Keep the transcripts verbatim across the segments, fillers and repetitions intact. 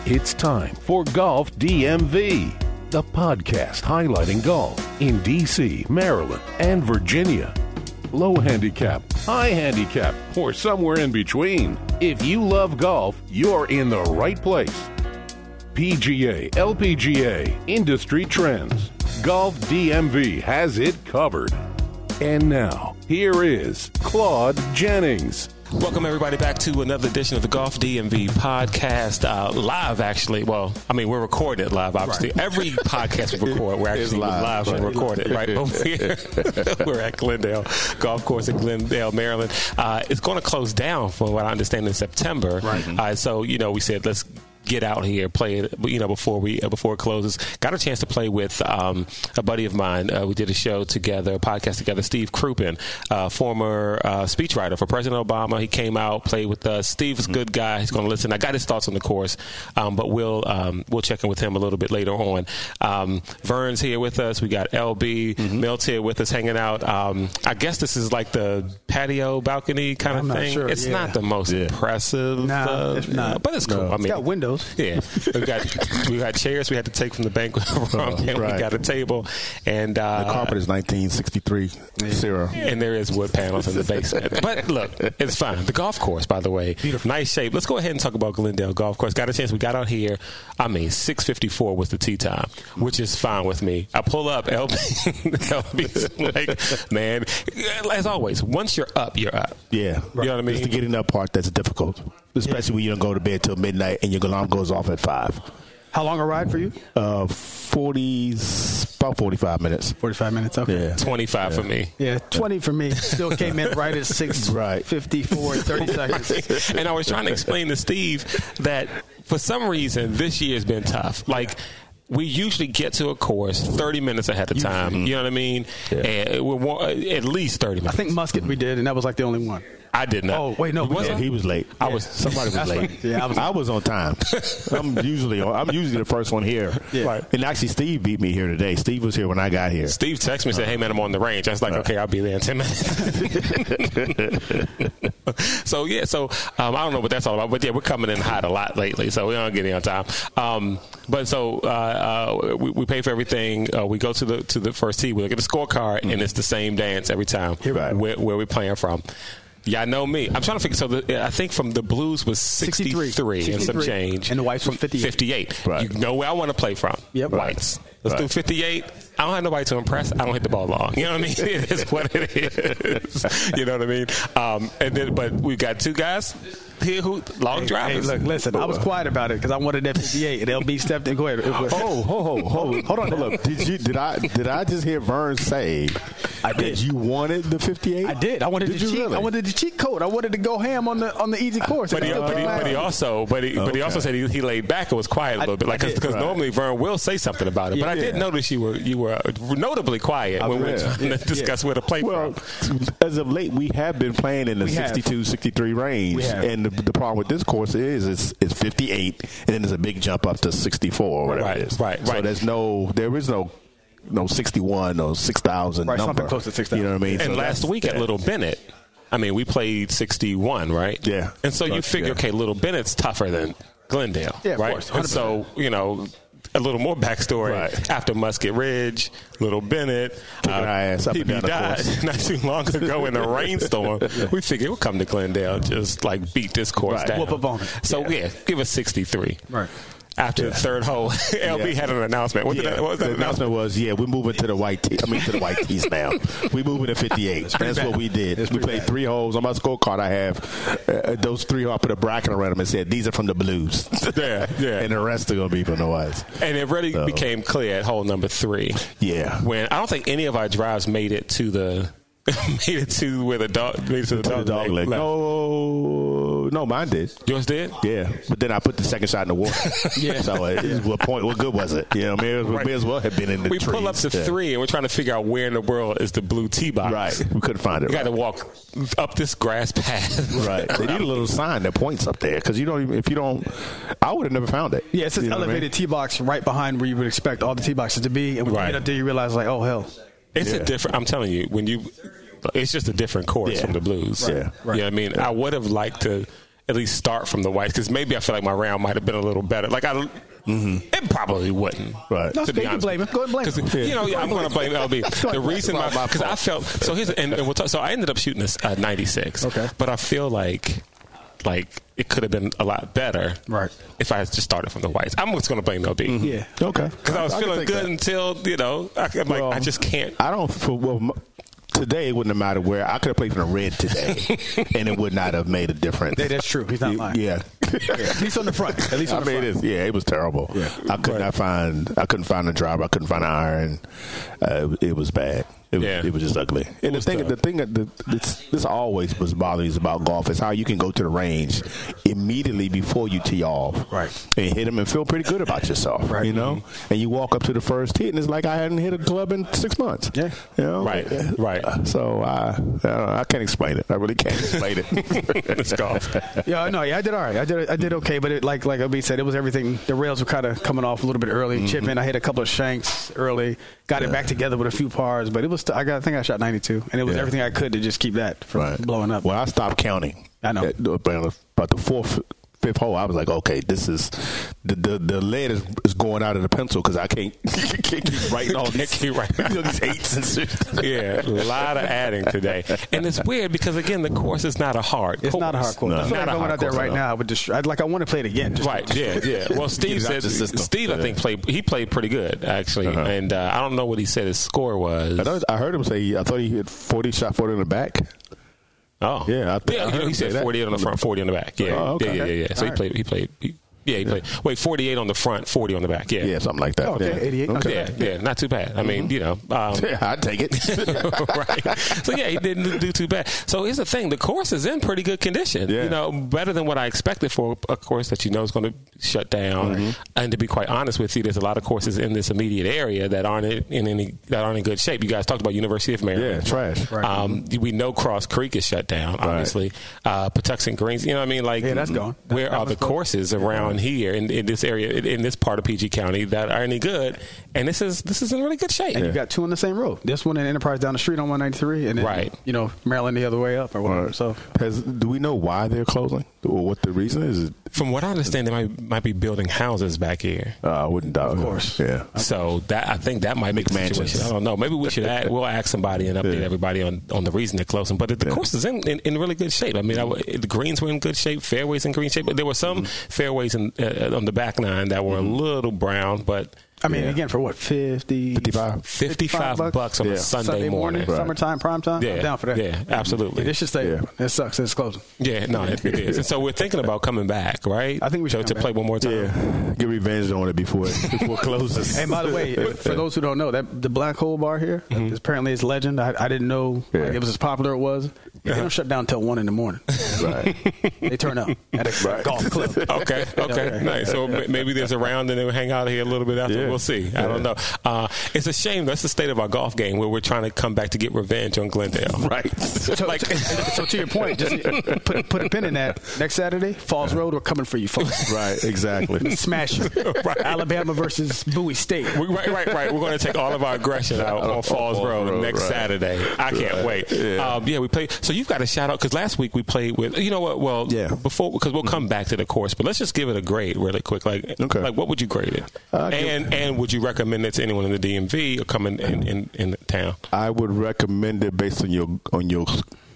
It's time for Golf D M V, the podcast highlighting golf in D C, Maryland, and Virginia. Low handicap, high handicap, or somewhere in between. If you love golf, you're in the right place. P G A, L P G A, industry trends. Golf D M V has it covered. And now, here is Claude Jennings. Welcome, everybody, back to another edition of the Golf D M V podcast. Uh, live, actually. Well, I mean, we're recorded live, obviously. Right. Every podcast we record, we're actually live, live right. and recorded, right? But we're, we're at Glendale Golf Course in Glendale, Maryland. Uh, it's going to close down, from what I understand, in September. Right. Uh, so, you know, we said, let's get out here, play it, you know, before we uh, before it closes. Got a chance to play with um, a buddy of mine. Uh, we did a show together, a podcast together. Steve Crouppen, uh, former uh, speechwriter for President Obama. He came out, played with us. Steve's a good guy. He's going to listen. I got his thoughts on the course, um, but we'll um, we'll check in with him a little bit later on. Um, Vern's here with us. We got L B mm-hmm. Milt here with us, hanging out. Um, I guess this is like the patio balcony kind I'm of not thing. Sure. It's yeah. not the most yeah. impressive, nah, uh, it's not. but it's cool. No. I mean, it's got windows. Yeah, we got we got chairs we had to take from the banquet room, oh, and right. we got a table, and uh, the carpet is nineteen sixty-three zero, and there is wood panels in the basement. But look, it's fine. The golf course, by the way, beautiful, nice shape. Let's go ahead and talk about Glendale Golf Course. Got a chance. We got out here. I mean, six fifty-four was the tee time, which is fine with me. I pull up. L B, L B's like, man, as always, once you're up, you're up. Yeah, you know what I mean. It's the getting up part that's difficult, especially yeah. when you don't go to bed till midnight and your alarm goes off at five. How long a ride for you? Uh, forty, about forty-five minutes. Forty-five minutes. Okay. Yeah. Twenty-five yeah. for me. Yeah, twenty for me. Still came in right at six right. fifty-four, thirty seconds. And I was trying to explain to Steve that for some reason this year has been tough. Like, we usually get to a course thirty minutes ahead of time. Mm-hmm. You know what I mean? Yeah. And we're at least thirty minutes. I think Muscat we did, and that was like the only one. I did not. Oh wait, no, was yeah, he was late. I was. Somebody was late. Right. Yeah, I was. I was on time. I'm usually on, I'm usually the first one here. Yeah. Right. And actually, Steve beat me here today. Steve was here when I got here. Steve texted me and said, "Hey man, I'm on the range." I was like, uh, "Okay, I'll be there in ten minutes." So yeah, so um, I don't know what that's all about, but yeah, we're coming in hot a lot lately, so we don't get in on time. Um, but so uh, uh, we, we pay for everything. Uh, we go to the to the first tee. We look at the scorecard, mm-hmm. and it's the same dance every time. Right. Where, where we're playing from. Yeah, I know me. I'm trying to figure. So the, I think from the Blues was sixty-three, sixty-three and some change, and the Whites from fifty-eight. fifty-eight. Right. You know where I want to play from. Yep. Whites. Let's right. do fifty-eight. I don't have nobody to impress. I don't hit the ball long. You know what I mean? It is what it is. You know what I mean? Um, and then, but we've got two guys here who long hey, drivers. Hey, look, listen. I was quiet about it because I wanted that fifty-eight, and L B stepped in. Go ahead. Oh, ho, ho, ho, hold on. Hold up. Did you? Did I? Did I just hear Vern say I did. that you wanted the fifty-eight? I did. I wanted did the cheat. Really? I wanted the cheat code. I wanted to go ham on the on the easy course. But he, but, he, but he also, but he, okay. but he also said he, he laid back and was quiet a little I, bit, like because right. normally Vern will say something about it. Yeah, but I yeah. did notice you were you were notably quiet I when we were trying yeah. to discuss yeah. where to play well, from. As of late, we have been playing in the sixty-two, sixty-three range, and the, the problem with this course is it's, it's fifty-eight, and then there's a big jump up to sixty-four or whatever right, it is. Right, right. So there's no, there is no, no sixty-one, no six thousand right, number. Something close to six thousand. You know what I mean? And so last week at Little Bennett, I mean, we played sixty-one, right? Yeah. And so you but, figure, yeah. okay, Little Bennett's tougher than Glendale, yeah, right? Of course, and so, you know, a little more backstory. Right. After Muscat Ridge, Little Bennett, uh, P B died not too long ago in a rainstorm. Yeah. We figured we'll come to Glendale, just like beat this course right. down. Whoop up on it. So, yeah. yeah, give us sixty-three. Right. After yeah. the third hole, L B yeah. had an announcement. What, yeah. did that, what was that the announcement? was, yeah, we're moving to the white tee. I mean, to the white tees now. We're moving to fifty-eight. That's bad. What we did. We played bad. three holes. On my scorecard, I have uh, those three holes. I put a bracket around them and said, these are from the Blues. Yeah, yeah. and the rest are going to be from the Whites. And it really so. became clear at hole number three. Yeah. When I don't think any of our drives made it to the made it to where the dog made it to the, to dog, the dog leg. leg. No, no, mine did. Yours did? Yeah, but then I put the second shot in the water. yeah. So uh, what point? What good was it? You know, may, right. may as well have been in the we trees. We pull up to yeah. three, and we're trying to figure out where in the world is the blue tee box. Right. We couldn't find it. You right. got to walk up this grass path. Right. They need a little sign that points up there because you don't even if you don't. I would have never found it. Yeah, it's an you know elevated I mean? tee box right behind where you would expect all the tee boxes to be, and when right. you get up there, you realize like, oh hell. It's yeah. a different. I'm telling you, when you, it's just a different course yeah. from the Blues. Right. Yeah, right. You know what I mean? Yeah. I would have liked to. at least start from the whites because maybe I feel like my round might have been a little better. Like I, mm-hmm. it probably wouldn't. Right. No, to be honest, blame him. Go ahead, blame him. Yeah. You know, yeah, I'm going to blame L B. The reason why, because I felt so. Here's and, and we'll talk, so I ended up shooting this uh, ninety-six. Okay. But I feel like. Like it could have been a lot better, right? If I had just started from the whites, I'm just going to blame L B. Mm-hmm. Yeah, okay. Because I was I feeling good that. until you know, I, I'm well, like I just can't. I don't. For, well, today it wouldn't have mattered where I could have played from the red today, and it would not have made a difference. Yeah, that's true. He's not lying. Yeah. yeah, at least on the front. At least on I the mean, front. It is, yeah, it was terrible. Yeah. I could right. not find. I couldn't find a driver. I couldn't find an iron. Uh, it, it was bad. It was, yeah. it was just ugly. And the thing, tough. the thing that the, this, this always was bothering me about golf is how you can go to the range immediately before you tee off, right, and hit them and feel pretty good about yourself, right. you know. Mm-hmm. And you walk up to the first tee and it's like I hadn't hit a club in six months. Yeah, you know? right, right. Uh, so I, I, don't know, I can't explain it. I really can't explain it. It's golf. Yeah, no, yeah, I did all right. I did, I did okay, but it, like like Obi said, it was everything. The rails were kind of coming off a little bit early. Mm-hmm. Chipping, I hit a couple of shanks early. Got yeah. it back together with a few pars, but it was. I got. I think I shot ninety-two, and it was yeah. everything I could to just keep that from right. blowing up. Well, I stopped counting. I know. At, about the fourth, fifth hole, I was like, okay, this is the the, the lead is, is going out of the pencil because I can't, can't keep writing all these, keep writing you know, these eights and shit. Yeah, a lot of adding today, and it's weird because again, the course is not a hard. It's course. not a hard course. No. I feel like going out there right now, I would just I'd, like I want to play it again. Just right? Yeah, yeah. Well, Steve said Steve, I think played. He played pretty good actually, uh-huh. and uh, I don't know what he said his score was. I, I heard him say I thought he hit forty, shot forty in the back. Oh yeah, I th- yeah. I You know, he said forty-eight on the front, forty on the back. Yeah, oh, okay. yeah, yeah, yeah. So All he played. Right. He played. He, Yeah, he played. Wait, forty-eight on the front, forty on the back. Yeah, yeah, something like that. Oh, okay, yeah. eighty-eight. Okay. Yeah, yeah, not too bad. I mm-hmm. mean, you know, um, yeah, I'd take it. right. So yeah, he didn't do too bad. So here's the thing: the course is in pretty good condition. Yeah. You know, better than what I expected for a course that you know is going to shut down. Mm-hmm. And to be quite honest with you, there's a lot of courses in this immediate area that aren't in any that aren't in good shape. You guys talked about University of Maryland. Yeah, trash. Right. Um, we know Cross Creek is shut down. Obviously, right. uh, Patuxent Greens. You know what I mean? Like, yeah, that's gone. Where that, are that the courses gone. around here in, in this area, in this part of P G County, that are any good? And this is this is in really good shape. And yeah. you got two on the same road. This one in Enterprise down the street on one ninety-three, and then, right. you know, Maryland the other way up or whatever. Right. So, Has, do we know why they're closing or what the reason is? From what I understand, they might might be building houses back here. Uh, I wouldn't doubt. Of course, yeah. So that I think that might make the situation. I don't know. Maybe we should add, we'll ask somebody and update yeah. everybody on, on the reason they're closing. But the yeah. course is in, in, in really good shape. I mean, I, the greens were in good shape, fairways in green shape, but there were some mm-hmm. fairways in, uh, on the back nine that were mm-hmm. a little brown, but. I mean, yeah. again, for what, fifty, fifty-five, fifty-five bucks, bucks on yeah. a Sunday, Sunday morning, morning. Right. Summertime, prime time. Yeah. I'm down for that. Yeah, absolutely. Yeah, it should stay. Yeah. It sucks. It's closing. Yeah, no, it, it is. And so we're thinking about coming back, right? I think we should so, to play one more time. Yeah, get revenge on it before it, before it closes. And by the way, for those who don't know, that the Black Hole Bar here, mm-hmm. apparently it's legend. I, I didn't know yeah. like, it was as popular as it was. They don't shut down until one in the morning. Right. They turn up at a right. golf club. Okay, okay, okay. Nice. So maybe there's a round and then we'll hang out here a little bit after. Yeah. We'll see. I don't know. Uh, it's a shame. That's the state of our golf game where we're trying to come back to get revenge on Glendale. Right. So, like, so to your point, just put, put a pin in that. Next Saturday, Falls Road, we're coming for you, folks. Right, exactly. Smash you. Right. Alabama versus Bowie State. We, right, right, right. We're going to take all of our aggression out on Falls, Falls Road, Road next right. Saturday. I can't right. wait. Yeah. Um, yeah, we played. So you've got a shout out because last week we played with, you know what, well, yeah. before, because we'll come back to the course, but let's just give it a grade really quick. Like, okay. like what would you grade it? Uh, and give, and would you recommend it to anyone in the D M V or coming in, in, in town? I would recommend it based on your on your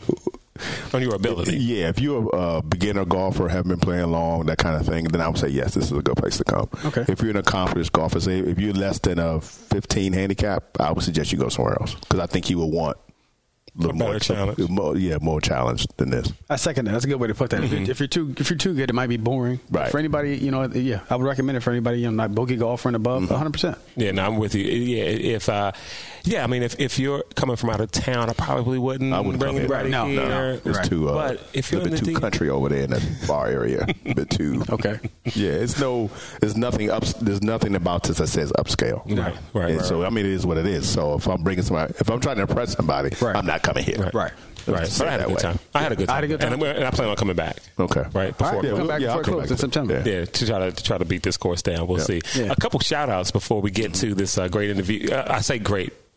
on your ability. Yeah, if you're a beginner golfer, haven't been playing long, that kind of thing, then I would say yes, this is a good place to come. Okay. If you're an accomplished golfer, say if you're less than a fifteen handicap, I would suggest you go somewhere else because I think you will want a little more challenge. More, yeah, more challenge than this. I second that. That's a good way to put that. Mm-hmm. If, if you're too, if you're too good, it might be boring. Right. For anybody, you know, yeah, I would recommend it for anybody, you know, not bogey golfer and above, mm-hmm. one hundred percent. Yeah, no, I'm with you. Yeah, if, uh, yeah, I mean, if, if you're coming from out of town, I probably wouldn't, I wouldn't bring anybody no, here. No, no, it's right. too, uh, but if you're a bit in the too D- country over there in that bar area. A bit too. Okay. Yeah, it's no, there's nothing up, there's nothing about this that says upscale. Right, right. And right so, right. I mean, it is what it is. So if I'm bringing somebody, if I'm trying to impress somebody, right. I'm not coming here. Right. right. Right, but I had a good way. time. I had a good time. I had a good time, and, and I plan on coming back. Okay, right before right, yeah, come back yeah, before it closes in September. Yeah. yeah, to try to, to try to beat this course down. We'll yeah. see. Yeah. A couple shout outs before we get to this uh, great interview. Uh, I say great.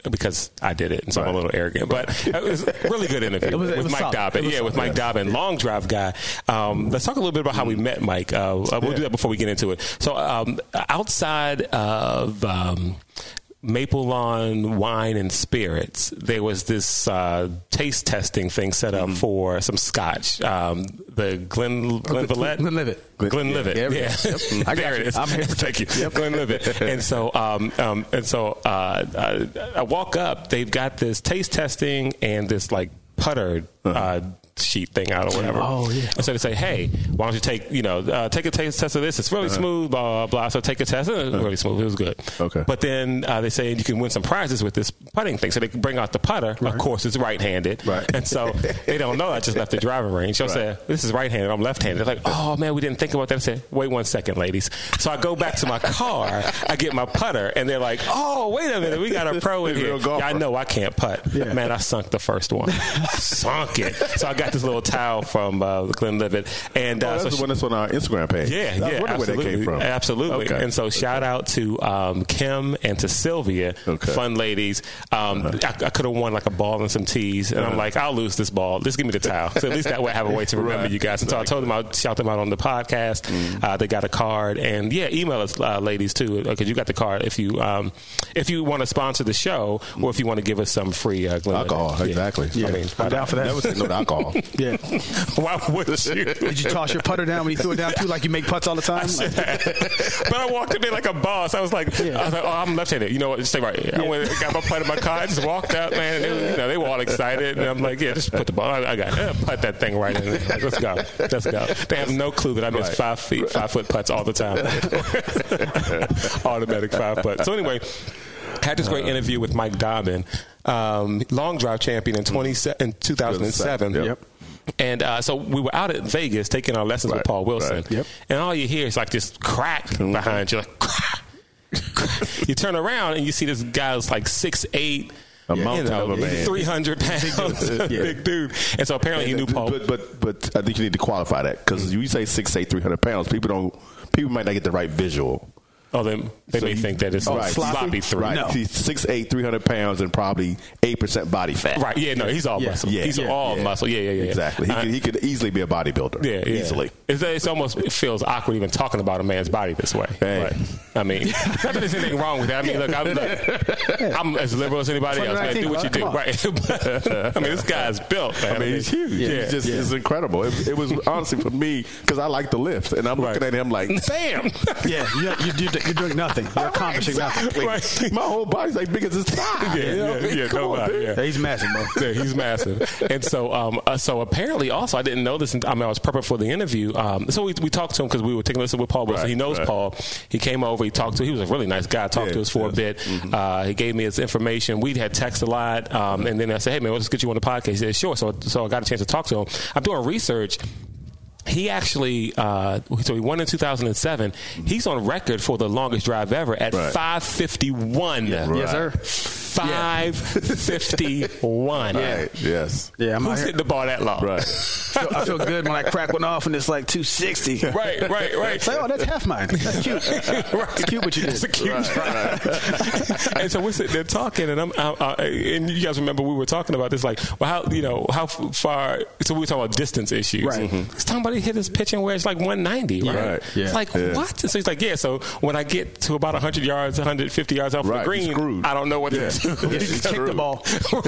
because I did it, and so right. I'm a little arrogant. But it was a really good interview it was, it with Mike solid. Dobbin. Yeah, solid. with Mike yeah. Dobbin, long drive guy. Um, let's talk a little bit about how we met Mike. Uh, we'll yeah. do that before we get into it. So um, outside of um, Maple Lawn Wine and Spirits, there was this uh, taste testing thing set up mm-hmm. for some scotch. Um, the Glen Glenlivet. Glenlivet. Glenlivet. Yeah. yeah. Yep. I there it is. I'm here. Thank you. Yep. Glenlivet. And so, um, um, and so, uh, I, I walk up. They've got this taste testing and this like putter. Uh-huh. Uh, sheet thing out or whatever. Oh, yeah. And so they say, hey, why don't you take, you know, uh, take a taste test of this. It's really uh-huh. smooth, blah, blah, blah. So take a test. And it was uh-huh. really smooth. It was good. Okay. But then uh, they say you can win some prizes with this putting thing. So they bring out the putter. Right. Of course, it's right-handed. Right. And so they don't know I just left the driving range. So I right. say, this is right-handed. I'm left-handed. They're like, oh, man, we didn't think about that. I said, wait one second, ladies. So I go back to my car. I get my putter. And they're like, oh, wait a minute. We got a pro in here. Yeah, I know I can't putt. Yeah. Man, I sunk the first one. Sunk it. So I got this little towel from uh, Glenlivet, and uh, oh, that's so the one that's on our Instagram page. Yeah, yeah, I wonder where that came from. Absolutely. Okay. And so, okay. shout out to um, Kim and to Sylvia, okay. fun ladies. Um, uh-huh. I, I could have won like a ball and some teas, and uh-huh. I'm like, I'll lose this ball. Just give me the towel. So at least that way I have a way to remember right. you guys. And so I told them I'd shout them out on the podcast. Mm. Uh, they got a card, and yeah, email us, uh, ladies, too, because you got the card. If you um, if you want to sponsor the show, or if you want to give us some free uh, Glenlivet. Alcohol, yeah. exactly. Yeah. I mean, I'm down for that. Never say no to alcohol. Yeah. Why would you? Did you toss your putter down when you threw it down too, like you make putts all the time? I but I walked in there like a boss. I was like, yeah. I was like, oh, I'm left-handed. You know what? Just stay right here. Yeah. I went, got my putt in my car. I just walked out, man. And they were, you know, they were all excited, and I'm like, yeah, just put the ball. I, I got it. Put that thing right in there. Like, let's go. Let's go. They have no clue that I miss right. five feet, five foot putts all the time. Automatic five putt. So anyway. Had this great interview with Mike Dobbin, um, long drive champion in twenty in two thousand seven. Yep. And uh, so we were out at Vegas taking our lessons right. with Paul Wilson. Right. Yep. And all you hear is like this crack mm-hmm. behind you. Like, crack, crack. You turn around and you see this guy's like six eight. A mountain you know, of a man. three hundred pounds. yeah. Big dude. And so apparently he knew Paul. But, but, but I think you need to qualify that because mm-hmm. you say six eight, three hundred pounds, people don't. People might not get the right visual. Oh, they, they so may he, think that it's oh, right. sloppy three. Right. No. He's six eight, three hundred pounds, and probably eight percent body fat. Right. Yeah, no, he's all yeah. muscle. Yeah. He's yeah. all yeah. muscle. Yeah, yeah, yeah. Exactly. He, uh, could, he could easily be a bodybuilder. Yeah, yeah. Easily. It's, it's almost, it feels awkward even talking about a man's body this way. Hey. Right. I mean, not that there's anything wrong with that. I mean, look, I'm, look, I'm as liberal as anybody else, man. Do what you do. Right. I mean, this guy's built, man. I mean, he's huge. Yeah. He's just yeah. it's incredible. It, it was honestly for me, because I like the lift, and I'm looking right. at him like, bam! Yeah, you're, you're, you're doing nothing. You're accomplishing nothing. Right. My whole body's like big as his thigh. Yeah, you know? yeah, yeah, no on, yeah. yeah. He's massive, bro. Yeah, he's massive. And so, um, uh, so apparently, also, I didn't know this. I mean, I was prepping for the interview. Um, so we we talked to him because we were taking a listen with Paul Wilson. Right, he knows right. Paul. He came over. He talked to. He was a really nice guy. Talked yeah, to us for yes. a bit. Mm-hmm. Uh, he gave me his information. We had text a lot, um, and then I said, "Hey, man, let's get you on the podcast." He said, "Sure." So, so I got a chance to talk to him. I'm doing research. He actually, uh, so he won in two thousand seven. He's on record for the longest drive ever at right. five fifty-one. Yeah, right. Yes, sir. five fifty-one. Right. Yes. Yeah, I'm Who's hitting the ball that long? Right. I feel, I feel good when I crack one off and it's like two sixty. Right, right, right. It's like, oh, that's half mine. That's cute. Right. It's cute what you did. It's a cute right. right. And so we're sitting there talking, and I'm, uh, uh, and you guys remember we were talking about this, like, well, how, you know, how far, so we were talking about distance issues. Right. Mm-hmm. He's talking about he hit his pitching where it's like one ninety, right? Right. Yeah. It's like, yeah. what? So he's like, yeah, so when I get to about one hundred yards, one hundred fifty yards off right. the green, I don't know what yeah. to do. Kick the ball.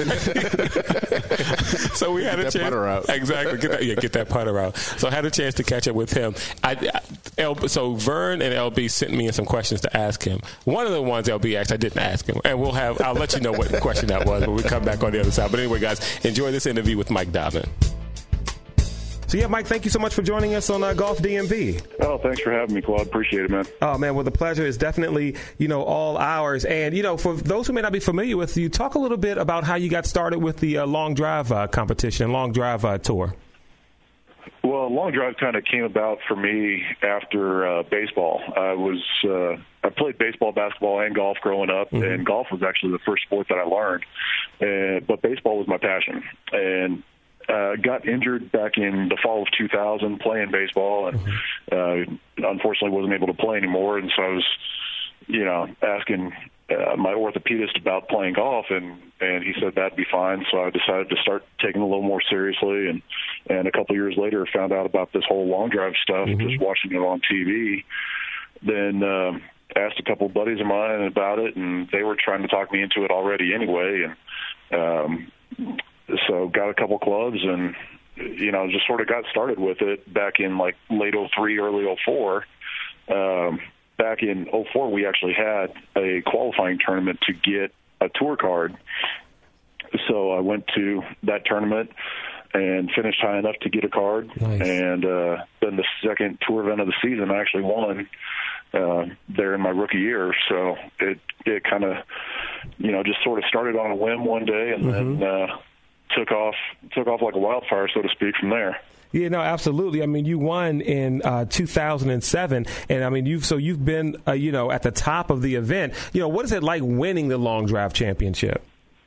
So we had get a that chance. Putter out. Exactly. Get that, yeah, get that putter out. So I had a chance to catch up with him. I, I, L, so Vern and L B sent me in some questions to ask him. One of the ones L B asked, I didn't ask him. And we'll have, I'll let you know what question that was when we come back on the other side. But anyway, guys, enjoy this interview with Mike Dobbin. So, yeah, Mike, thank you so much for joining us on uh, Golf D M V. Oh, thanks for having me, Claude. Appreciate it, man. Oh, man, well, the pleasure is definitely, you know, all ours. And, you know, for those who may not be familiar with you, talk a little bit about how you got started with the uh, long drive uh, competition, long drive uh, tour. Well, long drive kind of came about for me after uh, baseball. I was uh, I played baseball, basketball, and golf growing up, mm-hmm. and golf was actually the first sport that I learned. Uh, but baseball was my passion. And Uh, got injured back in the fall of two thousand playing baseball, and uh, unfortunately wasn't able to play anymore. And so I was, you know, asking uh, my orthopedist about playing golf, and, and he said that'd be fine. So I decided to start taking it a little more seriously. And, and a couple of years later, found out about this whole long drive stuff, mm-hmm. just watching it on T V. Then um, asked a couple of buddies of mine about it, and they were trying to talk me into it already anyway. And um, so got a couple clubs and, you know, just sort of got started with it back in like late oh three, early oh four. Um, back in oh four, we actually had a qualifying tournament to get a tour card. So I went to that tournament and finished high enough to get a card. Nice. And uh, then the second tour event of the season, I actually won uh, there in my rookie year. So it it kind of, you know, just sort of started on a whim one day, and mm-hmm. then uh, took off took off like a wildfire, so to speak, from there. Yeah, no, absolutely. I mean, you won in uh, two thousand seven, and I mean, you've so you've been, uh, you know, at the top of the event. You know, what is it like winning the long drive championship?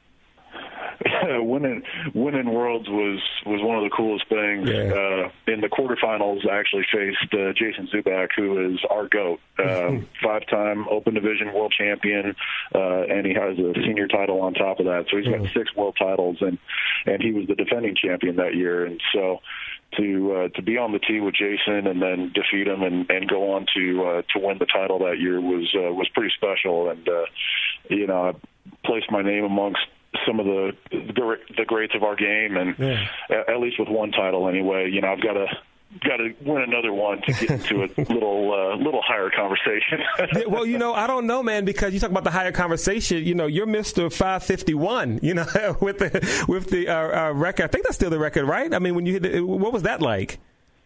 winning winning Worlds was was one of the coolest things. Yeah. Uh, in the quarterfinals, I actually faced uh, Jason Zubak, who is our GOAT, uh, five-time Open Division world champion, uh, and he has a senior title on top of that. So he's got mm. six world titles, and and he was the defending champion that year. And so to uh, to be on the tee with Jason and then defeat him and, and go on to uh, to win the title that year was uh, was pretty special. And uh, you know, I placed my name amongst some of the the greats of our game, and yeah. at least with one title anyway. You know, I've got to got to win another one to get into a little uh, little higher conversation. Yeah, well, you know, I don't know, man, because you talk about the higher conversation. You know, you're Mister five fifty-one. You know, with the with the uh, uh, record. I think that's still the record, right? I mean, when you hit it, what was that like?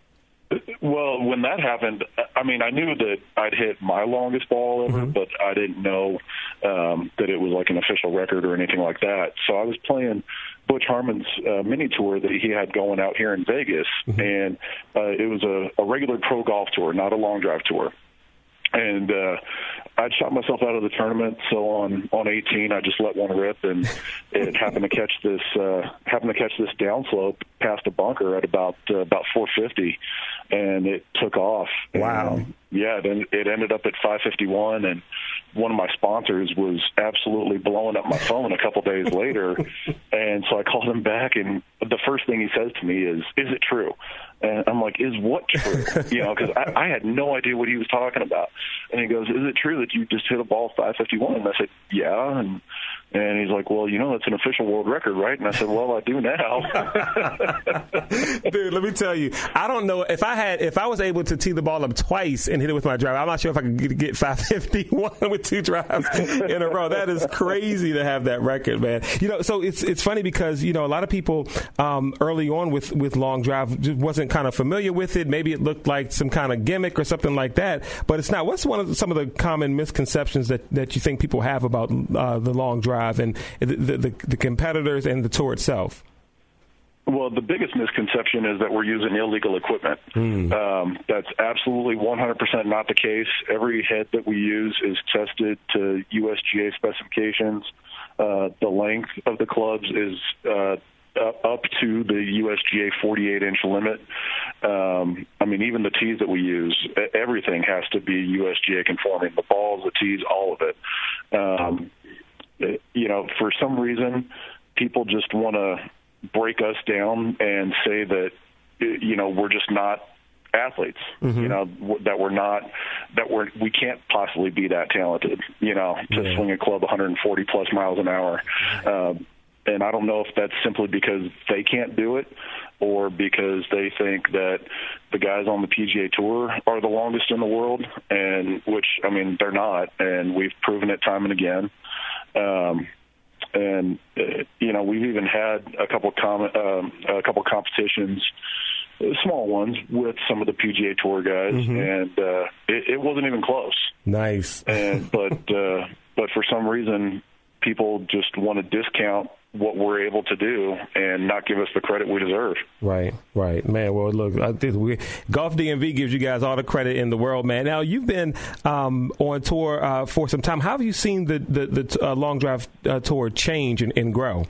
Well, when that happened, I mean, I knew that I'd hit my longest ball ever, mm-hmm. but I didn't know um, that it was like an official record or anything like that. So I was playing Butch Harmon's uh, mini tour that he had going out here in Vegas, mm-hmm. and uh, it was a, a regular pro golf tour, not a long drive tour. And uh, I'd shot myself out of the tournament, so on, on eighteen, I just let one rip, and it happened to catch this uh, happened to catch this downslope past a bunker at about uh, about four fifty, and it took off. Wow! And, yeah, then it ended up at five fifty-one, and one of my sponsors was absolutely blowing up my phone a couple days later, and so I called him back, and the first thing he says to me is, "Is it true?" And I'm like, "Is what true?" You know, because I, I had no idea what he was talking about. And he goes, "Is it true that you just hit a ball five fifty-one?" And I said, "Yeah." And and he's like, "Well, you know, that's an official world record, right?" And I said, "Well, I do now." Dude, let me tell you, I don't know if I had if I was able to tee the ball up twice and hit it with my driver. I'm not sure if I could get, get five fifty-one with two drives in a row. That is crazy to have that record, man. You know, so it's it's funny because you know a lot of people um, early on with with long drive just wasn't kind of familiar with it. Maybe it looked like some kind of gimmick or something like that, but it's not. What's one of the, some of the common misconceptions that, that you think people have about uh, the long drive and the, the, the competitors and the tour itself? Well, the biggest misconception is that we're using illegal equipment. Mm. Um, that's absolutely one hundred percent not the case. Every head that we use is tested to U S G A specifications. Uh, the length of the clubs is uh, up to the U S G A forty-eight inch limit. Um, I mean, even the tees that we use, everything has to be U S G A conforming. The balls, the tees, all of it. Um, you know, for some reason, people just want to break us down and say that, you know, we're just not athletes, mm-hmm. you know, that we're not, that we're, we can't possibly be that talented, you know, to yeah. swing a club one hundred forty plus miles an hour. Um, and I don't know if that's simply because they can't do it or because they think that the guys on the P G A Tour are the longest in the world, and which, I mean, they're not, and we've proven it time and again. Um, and uh, you know, we've even had a couple com- um, a couple competitions, small ones, with some of the P G A Tour guys, mm-hmm. and uh, it, it wasn't even close. Nice. and but uh, but for some reason, people just want to discount what we're able to do and not give us the credit we deserve. Right, right, man. Well, look, I think we, Golf D M V gives you guys all the credit in the world, man. Now, you've been um, on tour uh, for some time. How have you seen the the, the uh, long drive uh, tour change and, and grow?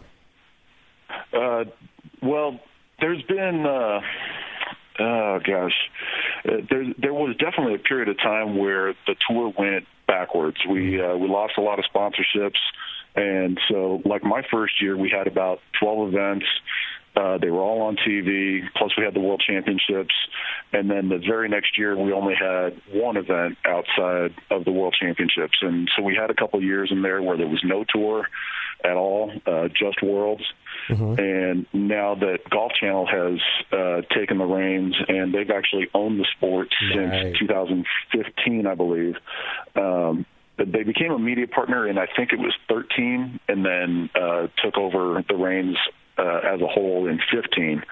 Uh, well, there's been, uh, oh gosh, uh, there there was definitely a period of time where the tour went backwards. We uh, we lost a lot of sponsorships, and so like my first year, we had about twelve events. Uh, they were all on T V, plus we had the World Championships. And then the very next year, we only had one event outside of the World Championships. And so we had a couple of years in there where there was no tour at all, uh, just Worlds. Mm-hmm. And now that Golf Channel has uh, taken the reins, and they've actually owned the sport nice. since two thousand fifteen, I believe, um, they became a media partner in, I think it was thirteen, and then uh, took over the reins Uh, as a whole in fifteen.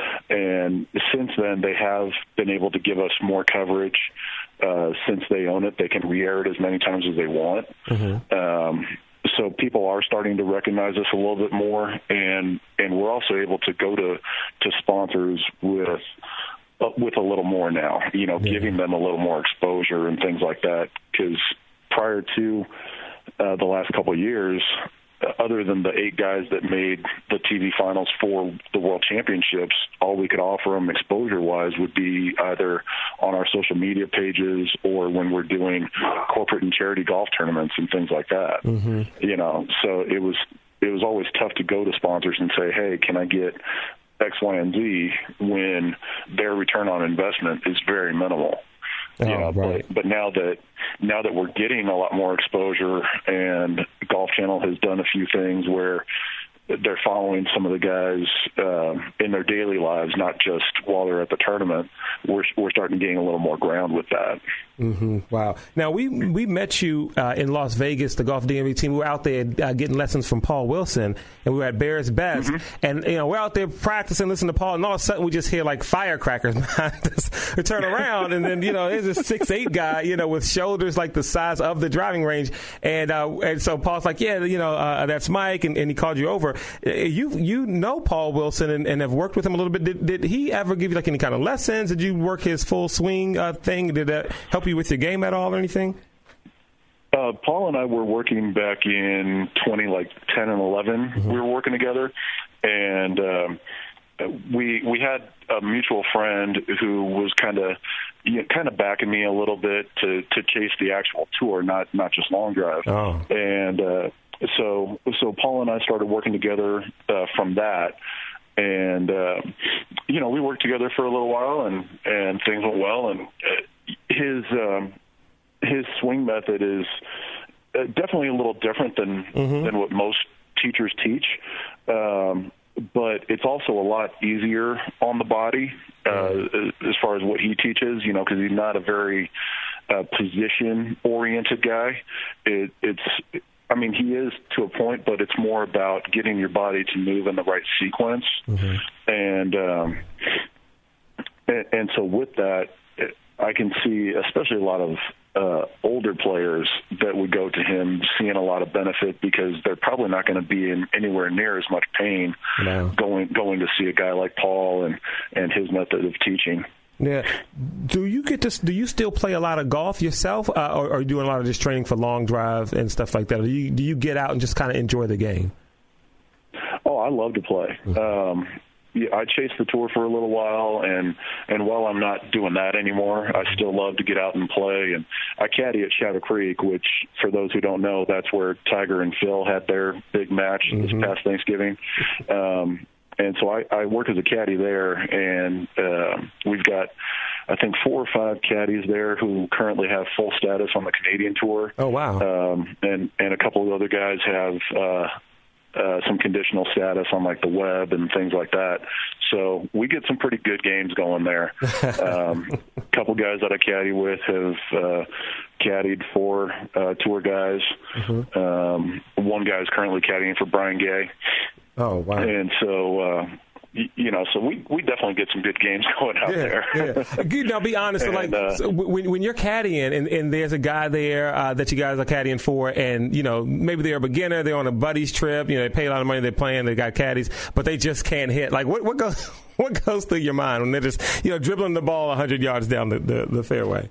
And since then, they have been able to give us more coverage. Uh, since they own it, they can re-air it as many times as they want. Mm-hmm. Um, so people are starting to recognize us a little bit more, and and we're also able to go to, to sponsors with uh, with a little more now, you know, yeah. giving them a little more exposure and things like that. Because prior to uh, the last couple of years, other than the eight guys that made the T V finals for the World Championships, all we could offer them exposure-wise would be either on our social media pages or when we're doing corporate and charity golf tournaments and things like that. Mm-hmm. You know, so it was it was always tough to go to sponsors and say, hey, can I get X, Y, and Z when their return on investment is very minimal. Oh, you know, right. but, but now that now that we're getting a lot more exposure, and Golf Channel has done a few things where they're following some of the guys uh, in their daily lives, not just while they're at the tournament, we're we're starting to gain a little more ground with that. Mm-hmm. Wow. Now, we we met you uh, in Las Vegas, the Golf D M V team. We were out there uh, getting lessons from Paul Wilson, and we were at Bears Best. Mm-hmm. And, you know, we're out there practicing, listening to Paul, and all of a sudden we just hear, like, firecrackers behind us. We turn around, and then, you know, there's this six eight guy, you know, with shoulders like the size of the driving range. And uh, and so Paul's like, yeah, you know, uh, that's Mike, and, and he called you over. You you know Paul Wilson and, and have worked with him a little bit. Did, did he ever give you, like, any kind of lessons? Did you work his full swing uh, thing? Did that help you with your game at all or anything? Uh, Paul and I were working back in twenty like ten and eleven. Mm-hmm. We were working together, and um, we we had a mutual friend who was kind of you know, kind of backing me a little bit to, to chase the actual tour, not not just long drive. Oh. And uh, so so Paul and I started working together uh, from that. And, uh, you know, we worked together for a little while, and, and things went well. And his um, his swing method is definitely a little different than mm-hmm. than what most teachers teach, um, but it's also a lot easier on the body uh, as far as what he teaches. You know, because he's not a very uh, position-oriented guy. It, it's I mean, he is to a point, but it's more about getting your body to move in the right sequence. Mm-hmm. And, um, and and so with that, I can see, especially a lot of uh, older players that would go to him seeing a lot of benefit, because they're probably not going to be in anywhere near as much pain no. going going to see a guy like Paul and, and his method of teaching. Yeah. Do you get to? Do you still play a lot of golf yourself, uh, or, or are you doing a lot of this training for long drive and stuff like that? Or do you do you get out and just kind of enjoy the game? Oh, I love to play. Mm-hmm. Um, yeah, I chased the tour for a little while, and and while I'm not doing that anymore, I still love to get out and play. And I caddy at Shadow Creek, which, for those who don't know, that's where Tiger and Phil had their big match mm-hmm. this past Thanksgiving. Um, And so I, I work as a caddy there, and uh, we've got, I think, four or five caddies there who currently have full status on the Canadian Tour. Oh, wow. Um, and, and a couple of other guys have uh, uh, some conditional status on, like, the web and things like that. So we get some pretty good games going there. Um, a couple guys that I caddy with have uh, caddied for uh, tour guys. Mm-hmm. Um, one guy is currently caddying for Brian Gay. Oh, wow. And so, uh, y- you know, so we, we definitely get some good games going out yeah, there. yeah. Now, be honest. and, like, uh, so when, when you're caddying and, and there's a guy there uh, that you guys are caddying for, and, you know, maybe they're a beginner, they're on a buddy's trip, you know, they pay a lot of money, they're playing, they got caddies, but they just can't hit. Like, what, what goes what goes through your mind when they're just, you know, dribbling the ball one hundred yards down the, the, the fairway?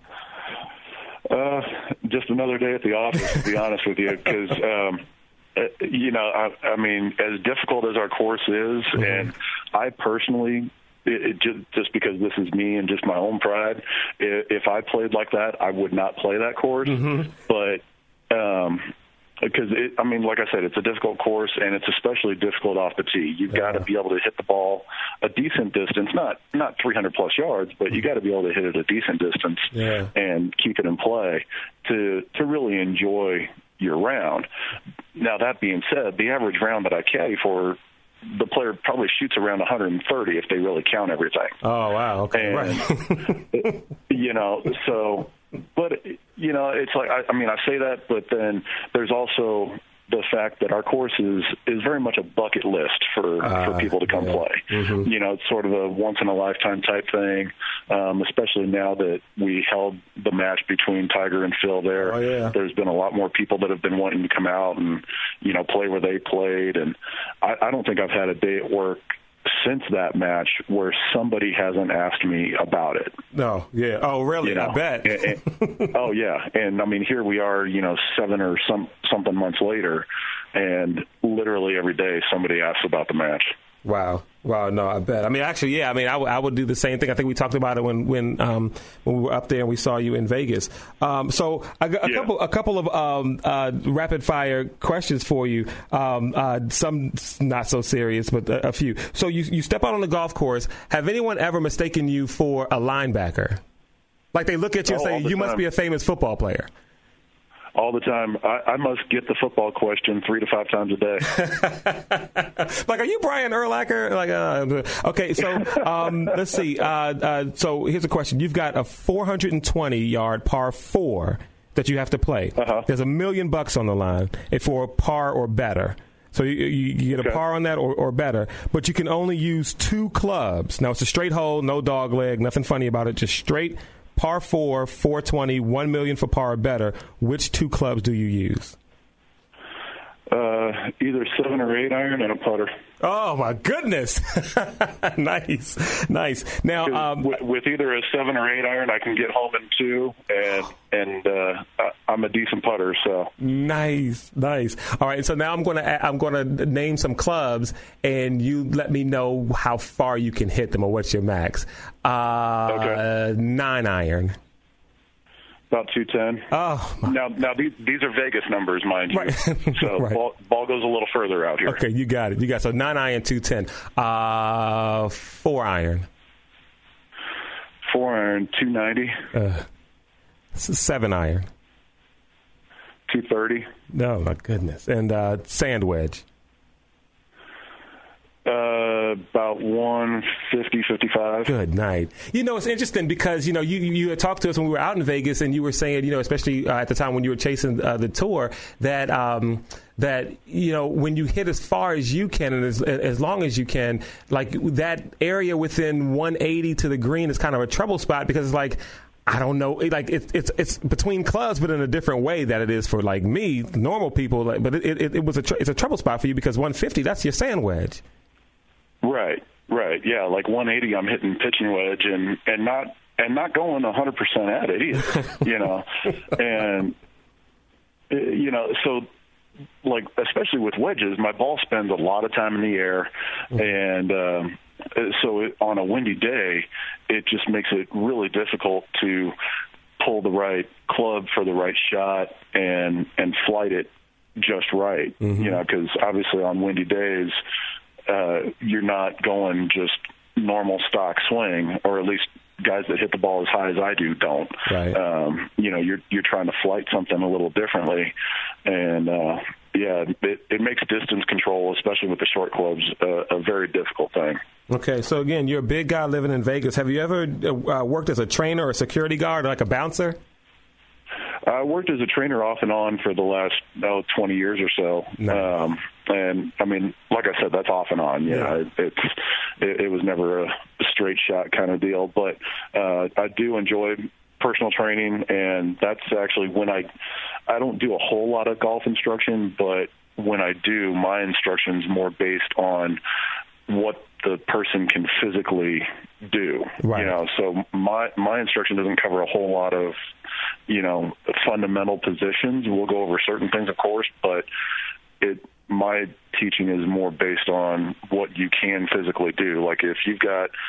Uh, just another day at the office, to be honest with you, because, um, you know, I, I mean, as difficult as our course is, mm-hmm. and I personally it, it just, just because this is me and just my own pride, if I played like that, I would not play that course. Mm-hmm. But um, because, it, I mean, like I said, it's a difficult course, and it's especially difficult off the tee. You've yeah. got to be able to hit the ball a decent distance, not not three hundred plus yards, but you got to be able to hit it a decent distance yeah. and keep it in play to to really enjoy your round. Now, that being said, the average round that I caddy for, the player probably shoots around one hundred thirty if they really count everything. Oh, wow. Okay. And, right. you know, so, but, you know, it's like, I, I mean, I say that, but then there's also the fact that our course is, is very much a bucket list for, uh, for people to come yeah. play. Mm-hmm. You know, it's sort of a once-in-a-lifetime type thing, um, especially now that we held the match between Tiger and Phil there. Oh, yeah. There's been a lot more people that have been wanting to come out and, you know, play where they played. And I, I don't think I've had a day at work since that match where somebody hasn't asked me about it. No, yeah. Oh, really? You know? I bet. and, and, oh, yeah. And, I mean, here we are, you know, seven or some something months later, and literally every day somebody asks about the match. Wow. Wow. No, I bet. I mean, actually, yeah. I mean, I, w- I would do the same thing. I think we talked about it when when um, when we were up there and we saw you in Vegas. Um, so a, a yeah. couple a couple of um, uh, rapid fire questions for you. Um, uh, some not so serious, but a, a few. So you you step out on the golf course. Have anyone ever mistaken you for a linebacker? Like they look at you oh, and say, "You time. must be a famous football player." All the time. I, I must get the football question three to five times a day. Like, are you Brian Urlacher? Like, uh, okay, so um, let's see. Uh, uh, so here's a question. You've got a four hundred twenty yard par four that you have to play. Uh-huh. There's a million bucks on the line for a par or better. So you, you, you get a okay. par on that or, or better, but you can only use two clubs. Now, it's a straight hole, no dog leg, nothing funny about it, just straight par four, four twenty, one million for par or better. Which two clubs do you use? Uh, either seven or eight iron and a putter. Oh my goodness! nice, nice. Now, um, with, with either a seven or eight iron, I can get home in two, and and uh, I'm a decent putter. So nice, nice. All right, so now I'm going to I'm going to name some clubs, and you let me know how far you can hit them or what's your max. Uh, okay. Nine iron. About two ten. Oh, my. Now, now these these are Vegas numbers, mind you. Right. So right. ball, ball goes a little further out here. Okay, you got it. You got so nine iron, two ten. Uh, four iron. Four iron, two ninety. Uh, seven iron. Two thirty. No, my goodness. And uh, sand wedge. Uh, about one fifty, fifty-five. Good night. You know, it's interesting because, you know, you, you had talked to us when we were out in Vegas and you were saying, you know, especially uh, at the time when you were chasing uh, the tour, that, um, that, you know, when you hit as far as you can and as, as long as you can, like that area within one eighty to the green is kind of a trouble spot because it's like, I don't know, like it's it's it's between clubs, but in a different way that it is for like me, normal people. Like, but it, it, it was a tr- it's a trouble spot for you because one fifty, that's your sand wedge. Right, right, yeah. Like one eighty, I'm hitting pitching wedge and, and not and not going one hundred percent at it either, you know. And you know, so like especially with wedges, my ball spends a lot of time in the air, and um, so it, on a windy day, it just makes it really difficult to pull the right club for the right shot and and flight it just right, mm-hmm. you know, because obviously on windy days. Uh, you're not going just normal stock swing, or at least guys that hit the ball as high as I do don't. Right. Um, you know, you're you're trying to flight something a little differently, and uh, yeah, it, it makes distance control, especially with the short clubs, uh, a very difficult thing. Okay, so again, you're a big guy living in Vegas. Have you ever uh, worked as a trainer or a security guard, or like a bouncer? I worked as a trainer off and on for the last oh, twenty years or so. Nice. Um, and, I mean, like I said, that's off and on. You yeah. know, it, it's, it, it was never a straight shot kind of deal. But uh, I do enjoy personal training, and that's actually when I – I don't do a whole lot of golf instruction, but when I do, my instruction is more based on what the person can physically do. Right. You know, so my my instruction doesn't cover a whole lot of, you know, fundamental positions. We'll go over certain things, of course, but it my teaching is more based on what you can physically do. Like if you've got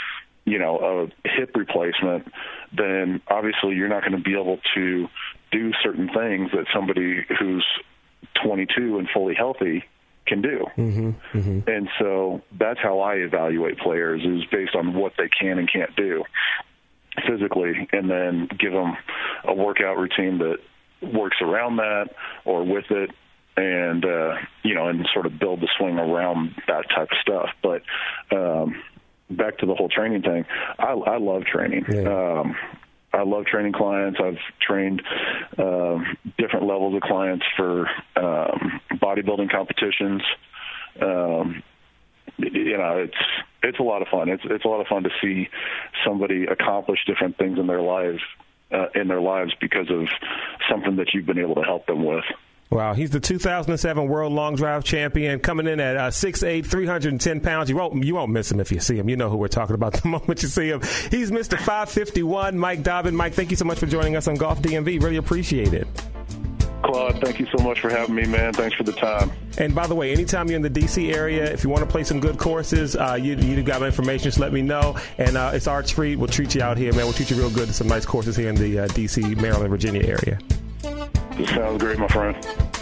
you know, a hip replacement, then obviously you're not going to be able to do certain things that somebody who's twenty-two and fully healthy can do. Mm-hmm, mm-hmm. And so that's how I evaluate players, is based on what they can and can't do physically, and then give them a workout routine that works around that or with it, and, uh, you know, and sort of build the swing around that type of stuff. But um, back to the whole training thing, I, I love training. Yeah. Um, I love training clients. I've trained uh, different levels of clients for um, bodybuilding competitions. Um, you know, it's it's a lot of fun. It's it's a lot of fun to see somebody accomplish different things in their lives uh, in their lives because of something that you've been able to help them with. Wow, he's the two thousand seven World Long Drive Champion, coming in at uh, six eight, three hundred ten pounds. You won't, you won't miss him if you see him. You know who we're talking about the moment you see him. He's Mister five fifty-one, Mike Dobbin. Mike, thank you so much for joining us on Golf D M V. Really appreciate it. Claude, thank you so much for having me, man. Thanks for the time. And by the way, anytime you're in the D C area, if you want to play some good courses, uh, you you got my information, just let me know. And uh, it's Arch Street. We'll treat you out here, man. We'll treat you real good. Some nice courses here in the uh, D C, Maryland, Virginia area. This sounds great, my friend.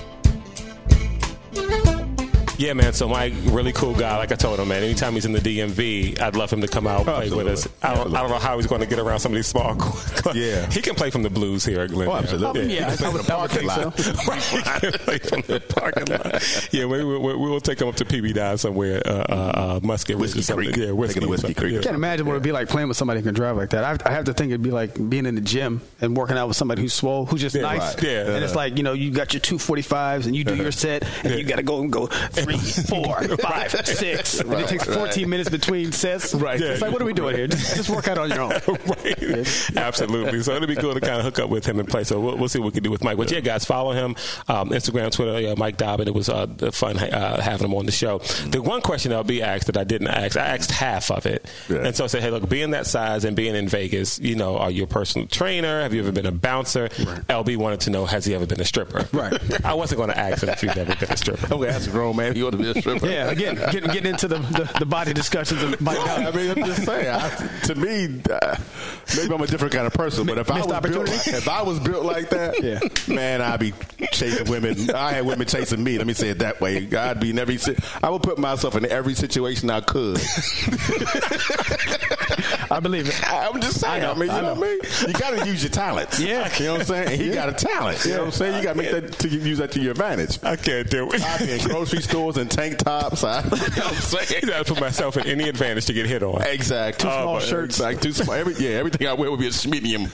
Yeah, man. So Mike, really cool guy. Like I told him, man, anytime he's in the D M V, I'd love him to come out and play Absolutely. with us. I don't, I don't know how he's going to get around some of these small clubs. Yeah. He can play from the blues here at Glendale. Oh, absolutely. Yeah, I would, I would think so. Right, he can play from the parking lot. Yeah, we, we, we will take him up to P B Dive somewhere, uh, uh, uh, Musket Whiskey or something. Creek. Yeah, Whiskey, Taking the Whiskey Creek. Yeah. I can't imagine what it'd be like playing with somebody who can drive like that. I, I have to think it'd be like being in the gym and working out with somebody who's swole, who's just Yeah, nice. right. Yeah. And it's like, you know, you got your two forty-fives and you do your set, and Yeah. you got to go and go three, four, five, six. And it takes fourteen minutes between sets. Right. It's like, what are we doing here? Just, just work out on your own. Right. Absolutely. So it'll be cool to kind of hook up with him and play. So we'll, we'll see what we can do with Mike. But yeah, guys, follow him. Um, Instagram, Twitter, yeah, Mike Dobbin. It was uh, fun uh, having him on the show. The one question L B asked that I didn't ask, I asked half of it. Yeah. And so I said, hey, look, being that size and being in Vegas, you know, are you a personal trainer? Have you ever been a bouncer? Right. L B wanted to know, has he ever been a stripper? Right. I wasn't going to ask him if he's ever been a stripper. I'm going to ask a grown man if you want to be a stripper. Yeah, again, getting, getting into the, the, the body discussions of Mike I Dobbin. mean, I'm just saying. I, to me, uh, maybe I'm a different kind of person, but if I Missed was built, opportunity? if I was built like that, Yeah. man, I'd be chasing women. I had women chasing me. Let me say it that way. I'd be in every. si- I would put myself in every situation I could. I believe it. I'm just saying. I, I know, mean, you I know, know. what I mean? You got to use your talents. Yeah. You know what I'm saying? And he got a talent. You know what I'm saying? You got to make that to use that to your advantage. I can't do it. I'd be in grocery stores and tank tops. I, you know what I'm saying? I put myself in any advantage to get hit on. Exactly. Too small Uh, shirts. Exactly. Too small. Every, yeah, everything I wear would be a medium.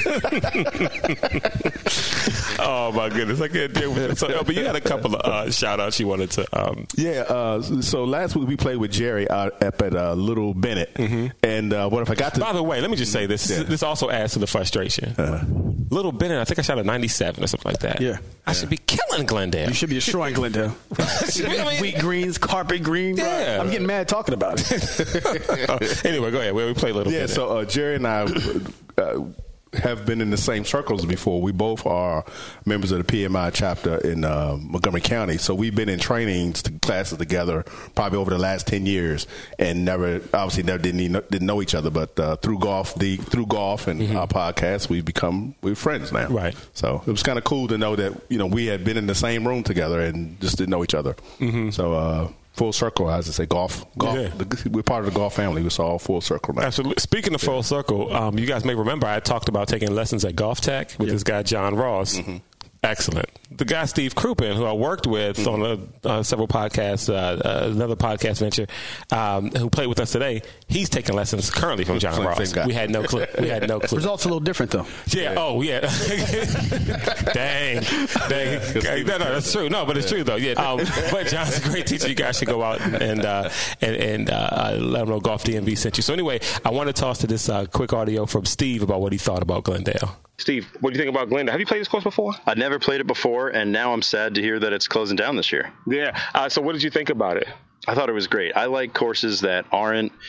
Oh my goodness, I can't deal with it. So, oh, but you had a couple of uh, shout outs you wanted to. Um, Yeah. Uh, so last week we played with Jerry out up at uh, Little Bennett, and uh, what if I got to? by the way, let me just say this. Yeah. This also adds to the frustration. Uh, Little Bennett, I think I shot a ninety-seven or something like that. Yeah. I should be killing Glendale. You should be destroying Glendale. I mean- Wheat greens, carpet green. Yeah. I'm getting mad talking about it. Uh, anyway, go ahead. Where we play Little yeah. Bennett. So uh, Jerry and I uh, have been in the same circles before. We both are members of the P M I chapter in uh, Montgomery County. So we've been in trainings to classes together probably over the last ten years, and never obviously never didn't even, didn't know each other. But uh, through golf, the through golf and Mm-hmm. our podcast, we've become we're friends now. Right. So it was kind of cool to know that you know we had been in the same room together and just didn't know each other. Mm-hmm. So. Uh, Full circle, as I say, golf. golf. Yeah. The, we're part of the golf family. We're all full circle now. Absolutely. Speaking of full circle, um, you guys may remember I talked about taking lessons at Golf Tech with this guy John Ross. Mm-hmm. Excellent. The guy Steve Crouppen, who I worked with Mm-hmm. on on a, uh, several podcasts, uh, uh, another podcast venture, um, who played with us today, he's taking lessons currently from John Same- Ross. same guy. We had no clue. We had no clue. Results a little different, though. Yeah. Oh, yeah. dang. Dang. No, no, that's true. No, but it's true though. Yeah. Um, but John's a great teacher. You guys should go out and uh, and, and uh, let him know Golf D M V sent you. So anyway, I want to toss to this uh, quick audio from Steve about what he thought about Glendale. Steve, what do you think about Glendale? Have you played this course before? I'd never played it before, and now I'm sad to hear that it's closing down this year. Yeah. Uh, so what did you think about it? I thought it was great. I like courses that aren't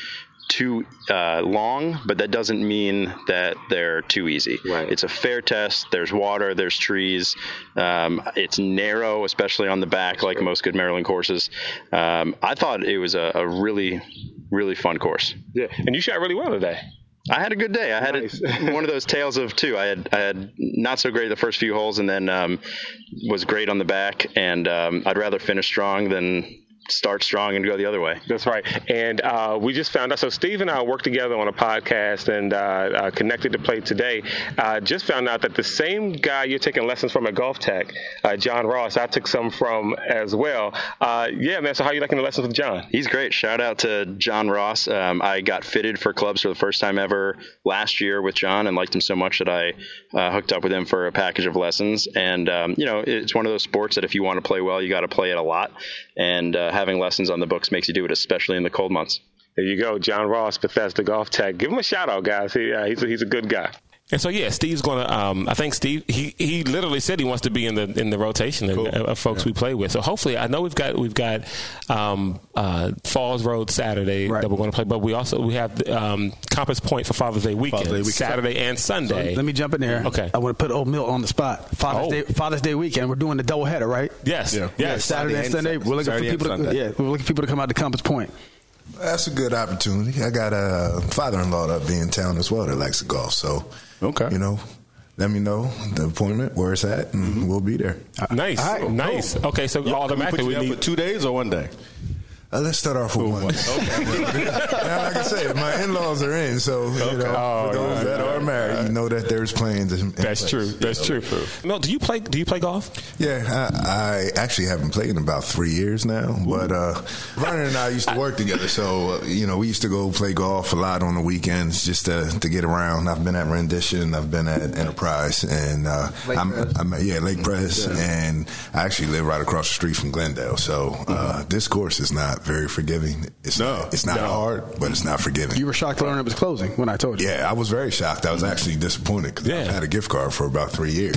too uh, long, but that doesn't mean that they're too easy. Right. It's a fair test. There's water, there's trees. Um, it's narrow, especially on the back, like most good Maryland courses. Um, I thought it was a, a really, really fun course. Yeah, and you shot really well today. I had a good day. I had nice. a, one of those tales of two. I had I had not so great the first few holes, and then um, was great on the back. And um, I'd rather finish strong than start strong and go the other way. That's right. And uh, we just found out. So Steve and I worked together on a podcast and uh, uh, connected to play today. Uh, just found out that the same guy you're taking lessons from at Golf Tech, uh, John Ross, I took some from as well. Uh, yeah, man. So how are you liking the lessons with John? He's great. Shout out to John Ross. Um, I got fitted for clubs for the first time ever last year with John and liked him so much that I uh, hooked up with him for a package of lessons. And, um, you know, it's one of those sports that if you want to play well, you got to play it a lot. And uh, having lessons on the books makes you do it, especially in the cold months. There you go. John Ross, Bethesda Golf Tech. Give him a shout out, guys. He, uh, he's, a, he's a good guy. And so, yeah, Steve's going to, um, I think Steve, he, he literally said he wants to be in the in the rotation cool. of, of folks yeah. we play with. So hopefully, I know we've got we've got um, uh, Falls Road Saturday right. that we're going to play, but we also we have um, Compass Point for Father's Day weekend, Father's Day weekend. Saturday and Sunday. So let me jump in there. Okay. I want to put Old Mill on the spot. Father's, oh. Day, Father's Day weekend, we're doing the doubleheader, right? Yes. Yeah. Yes. Yeah. Saturday and Sunday. We're looking Saturday for people to, yeah, we're looking for people to come out to Compass Point. That's a good opportunity. I got a father-in-law that'll be in town as well that likes to golf. So, okay. you know, let me know the appointment, where it's at, and mm-hmm. we'll be there. Nice. Right. Nice. Oh. Okay, so yep. automatically we, we need for two days or one day? Uh, let's start off with one. Okay. Now, like I said, my in-laws are in, so you okay. know, oh, for those right, that right, are married, right. you know that there's plans. In, in That's place. true. That's yeah, true. Mel, do you play? Do you play golf? Yeah, I, I actually haven't played in about three years now. Ooh. But uh, Vernon and I used to work together, so uh, you know we used to go play golf a lot on the weekends just to, to get around. I've been at Rendition, I've been at Enterprise, and uh, I'm, I'm at, yeah Lake Press, yeah. and I actually live right across the street from Glendale. So uh, mm-hmm. this course is not very forgiving. It's no, not, it's not no. hard, but it's not forgiving. You were shocked to learn it was closing when I told you. Yeah, I was very shocked. I was actually disappointed because yeah. I've had a gift card for about three years.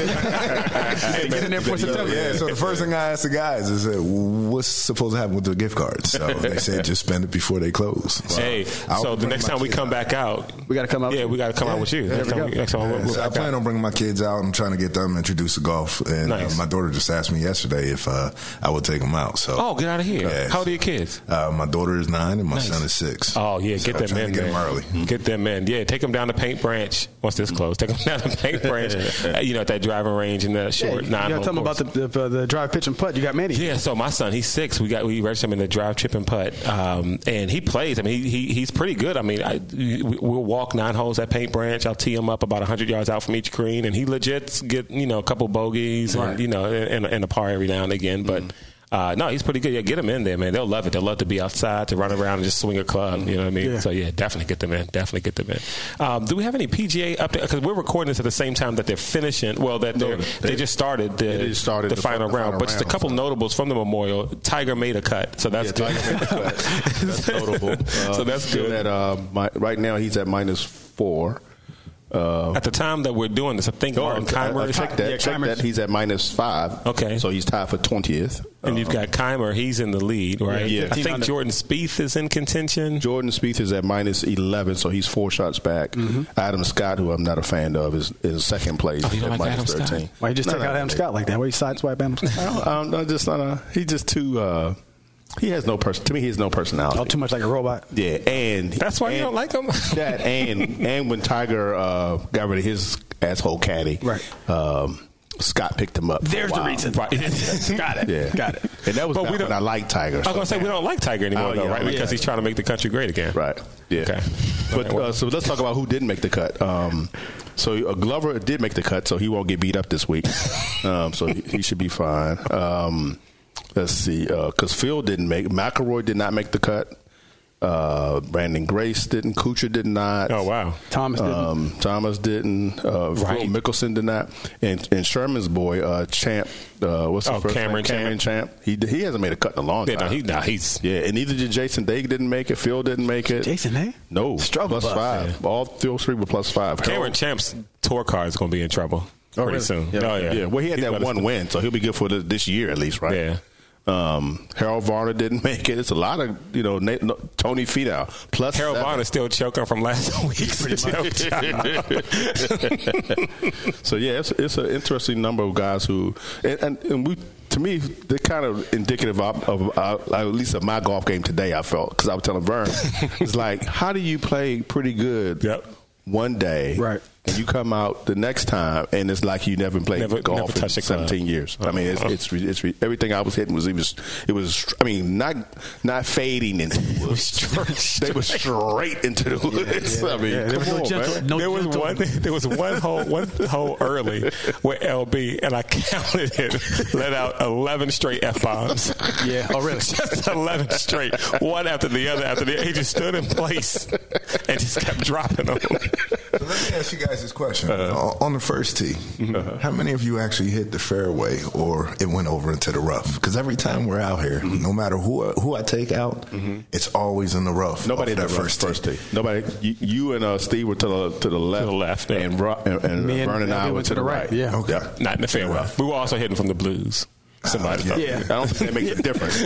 Hey, get in there for September. Yeah, so the first thing I asked the guys is, uh, what's supposed to happen with the gift cards? So they said, just spend it before they close. So hey, I'll so the next time we come out. back out, we got to come out. Yeah, we got to come yeah. out with you. Next time, we, next time yeah, we'll, so I plan out. on bringing my kids out. I'm trying to get them introduced to golf. And nice. uh, my daughter just asked me yesterday if uh, I would take them out. So oh, get out of here! Yeah, How old are your kids? Uh, my daughter is nine and my nice. son is six. Oh yeah, so get them in. Get man. them early. Mm-hmm. Get them in. Yeah, take them down to Paint Branch. Once this closed, take them down to Paint Branch. uh, you know, at that driving range in the short yeah, nine. You got to tell them about the, the, the drive, pitch, and putt. You got Manny. Yeah, so my son, he's six. We got we registered him in the drive, chip, and putt, um, and he plays. I mean, he, he he's pretty good. I mean, I, we'll walk nine holes at Paint Branch. I'll tee him up about one hundred yards out from each green, and he legit get you know a couple bogeys right. and you know and, and a par every now and again, but. Mm-hmm. Uh, no, he's pretty good. Yeah, get them in there, man. They'll love it. They'll love to be outside, to run around and just swing a club. You know what I mean? Yeah. So, yeah, definitely get them in. Definitely get them in. Um, do we have any P G A update? Because we're recording this at the same time that they're finishing. Well, that no, they, they just started the, just started the, the final, final round. round. But just a couple so. notables from the Memorial. Tiger made a cut, so that's yeah, good. Tiger made a cut. That's notable. Uh, so that's good. At, uh, my, right now, he's at minus four. Uh, at the time that we're doing this, I think no, Martin Keimer. I, I check that. Yeah, check that. He's at minus five. Okay, so he's tied for twentieth. And um, you've got Keimer. He's in the lead, right? Yeah. I think Jordan Spieth is in contention. Jordan Spieth is at minus eleven, so he's four shots back. Mm-hmm. Adam Scott, who I'm not a fan of, is in second place oh, you don't at like minus Adam thirteen. Scott? Why you just no, take no, out Adam no, Scott like that? Why you sideswipe Adam Scott? I'm, I'm just not a. He's just too. Uh, He has no person. To me, he has no personality. Oh, too much like a robot. Yeah, and that's why and, you don't like him. That and and when Tiger uh, got rid of his asshole caddy, right? Um, Scott picked him up. There's the reason. Right. Got it. Yeah. Got it. And that was back when I liked Tiger. I was so. going to say, we don't like Tiger anymore, oh, though, yeah, right? Yeah. Because he's trying to make the country great again. Right. Yeah. Okay. But uh, so let's talk about who didn't make the cut. Um, so uh, Glover did make the cut, so he won't get beat up this week. um, so he, he should be fine. Um, let's see. Because uh, Phil didn't make McIlroy did not make the cut. Uh, Brandon Grace didn't. Kuchar did not. Oh, wow. Thomas didn't. Um, Thomas didn't. Uh, right. Phil Mickelson did not. And, and Sherman's boy, uh, Champ, uh, what's his oh, first Cameron name? Cameron Champ. Champ. He he hasn't made a cut in a long yeah, time. No, he, no, he's. Yeah, and neither did Jason Day didn't make it. Phil didn't make it. Jason Day? No. Struggle plus bus, five. Yeah. All three were plus five. Cameron Harold. Champ's tour card is going to be in trouble pretty oh, really? soon. Yeah. Oh, yeah. yeah. Well, he had he's that one win, so he'll be good for the, this year at least, right? Yeah. Um, Harold Varner didn't make it. It's a lot of, you know, Nate, no, Tony Finau. Plus Harold seven. Varner's still choking from last week's So, yeah, it's, it's an interesting number of guys who, and, and, and we, to me, they're kind of indicative of, of uh, at least of my golf game today, I felt, because I was telling Vern, it's like, how do you play pretty good yep. one day, right. and you come out the next time, and it's like you never played never, golf never in seventeen years. Uh-huh. I mean, it's, it's, it's, it's everything I was hitting was it was it was. I mean, not not fading into the woods. They were straight into the woods. Yeah, yeah, I mean, yeah, come no on, gentle, man. no there was gentle. one. There was one hole. One hole early with L B, and I counted it. Let out eleven straight f bombs. Yeah. Oh, really? Just eleven straight, one after the other after the. He just stood in place and just kept dropping them. So let me ask you guys this question. Uh, on the first tee, uh-huh. how many of you actually hit the fairway or it went over into the rough? Because every time we're out here, mm-hmm. no matter who who I take out, mm-hmm. it's always in the rough. Nobody hit that first, first tee. Nobody. You, you and uh, Steve were to the to the left, to the left, and, yeah. and, and Me and Vern and I went to the right. right. Yeah, okay. Yeah. Not in the fairway. Yeah. We were also hitting from the blues. Somebody, uh, yeah. I don't think that makes a difference.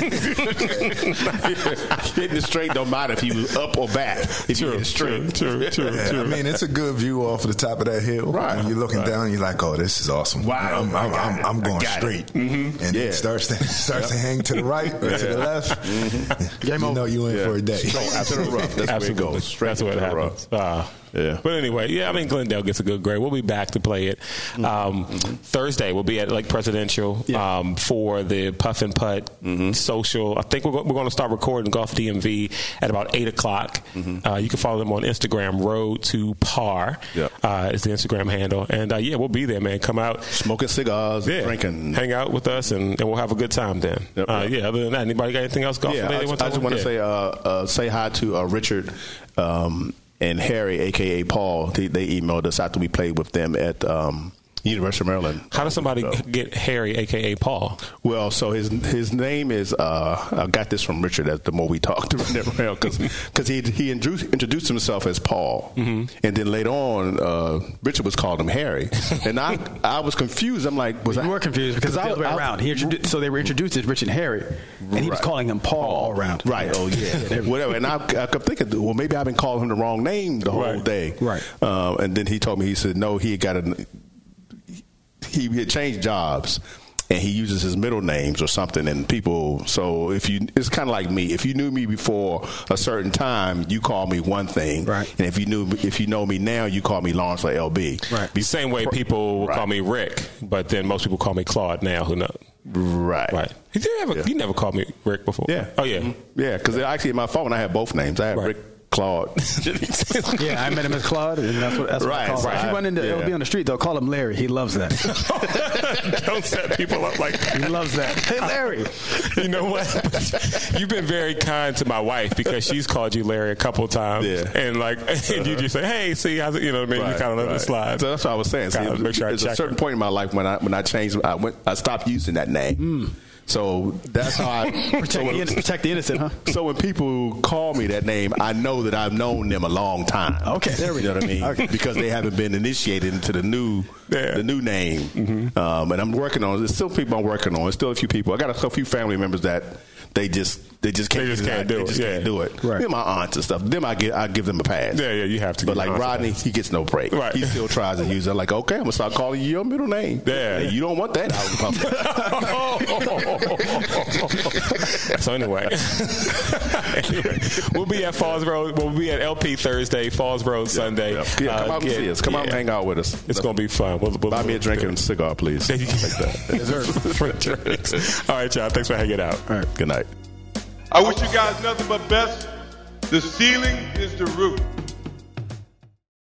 Hitting it straight don't matter if you up or back. If true, you hit it straight, true, true, yeah, true. I mean, it's a good view off of the top of that hill. Right. When you're looking right. down, you're like, "Oh, this is awesome! Wow, I'm, I'm, I'm, I'm going straight." Mm-hmm. And yeah. it starts to starts to hang to the right or yeah. to the left. Mm-hmm. You know you in yeah. for a day. So after the rough, that's Absolutely. where it goes. Straight That's what to the happens. rough. Uh, Yeah. But anyway, yeah, I mean, Glendale gets a good grade. We'll be back to play it. Um, mm-hmm. Thursday, we'll be at Lake Presidential yeah. um, for the Puff and Putt mm-hmm. social. I think we're, go- we're going to start recording Golf D M V at about eight o'clock. Mm-hmm. Uh, you can follow them on Instagram, Road to Par yep. uh, is the Instagram handle. And, uh, yeah, we'll be there, man. Come out. Smoking cigars, yeah. drinking. Hang out with us, and, and we'll have a good time then. Yep, uh, yep. Yeah, other than that, anybody got anything else golf yeah, related? I, I just want to yeah. say uh, uh, say hi to uh, Richard um, and Harry, a k a. Paul. They, they emailed us after we played with them at um, University of Maryland. How does somebody so, get Harry, a k a. Paul? Well, so his his name is, uh, I got this from Richard as the more we talked around, because he, he introduced himself as Paul. Mm-hmm. And then later on, uh, Richard was called him Harry. And I I was confused. I'm like, was you I? were confused because the other way around. He introduced, so they were introduced as Rich and Harry, and he was Right. calling him Paul all around. Right. Oh, yeah. Whatever. And I, I kept thinking, well, maybe I've been calling him the wrong name the whole Right. day. Right. Um, and then he told me, he said, no, he had got a, he had changed jobs. And he uses his middle names or something, and people. So if you, it's kind of like me. If you knew me before a certain time, you call me one thing, right? And if you knew, if you know me now, you call me Lawrence or L B, right? The same way people will right. call me Rick, but then most people call me Claude now. Who knows? Right, right. You never, yeah. you never called me Rick before. Yeah. Oh yeah. Mm-hmm. Yeah. Because actually, in my phone, I have both names. I have right. Rick. Claude. Yeah, I met him as Claude, and that's what that's right, what I call him. right. If you run into yeah. L B on the street, they'll call him Larry. He loves that. Don't set people up like that. He loves that. Hey, Larry. You know what? You've been very kind to my wife because she's called you Larry a couple of times. Yeah. And like, and you just say, hey, see, how's it? You know what I mean? Right, you kind of let right. it slide. So that's what I was saying. See, Kinda it was, make sure I there's a check certain her. point in my life when I when I changed, I went, I stopped using that name. Mm. So that's how I protect, so when, the, protect the innocent, huh? So when people call me that name, I know that I've known them a long time. Okay, there we you go. know what I mean? Okay. Because they haven't been initiated into the new yeah. the new name. Mm-hmm. Um, and I'm working on. There's still people I'm working on. There's still a few people. I got a, a few family members that they just they just can't, they just can't do do it. it. They just yeah. can't do it. Right. They're my aunts and stuff. Them I get I give them a pass. Yeah, yeah, you have to. But like Rodney, he gets no break. Right. He still tries to use it. Like, okay, I'm gonna start calling you your middle name. Yeah. Hey, you don't want that out in public. So anyway, anyway, we'll be at Falls Road. We'll be at L P Thursday, Falls Road Sunday. Yeah, yeah. yeah come uh, out get, and see us. Come yeah. out and hang out with us. It's going to be fun. We'll, we'll, Buy me a we'll drink and a cigar, please. Like that. All right, y'all. Thanks for hanging out. All right. Good night. I wish you guys nothing but best. The ceiling is the roof.